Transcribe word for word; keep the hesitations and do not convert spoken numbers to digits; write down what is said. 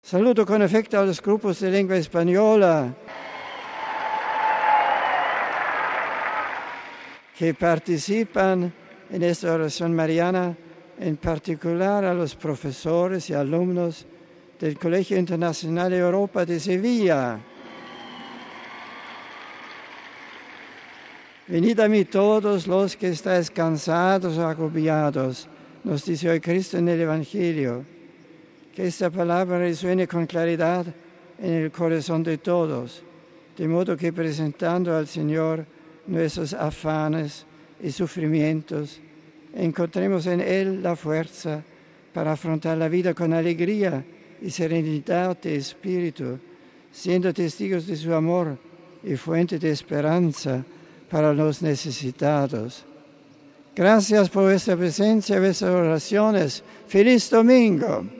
Saludo con afecto a los grupos de lengua española que participan en esta oración mariana, en particular a los profesores y alumnos del Colegio Internacional de Europa de Sevilla. Venid a mí todos los que estáis cansados o agobiados, nos dice hoy Cristo en el Evangelio. Que esta palabra resuene con claridad en el corazón de todos, de modo que presentando al Señor nuestros afanes y sufrimientos, encontremos en Él la fuerza para afrontar la vida con alegría y serenidad de espíritu, siendo testigos de su amor y fuente de esperanza para los necesitados. Gracias por vuestra presencia y vuestras oraciones. ¡Feliz domingo!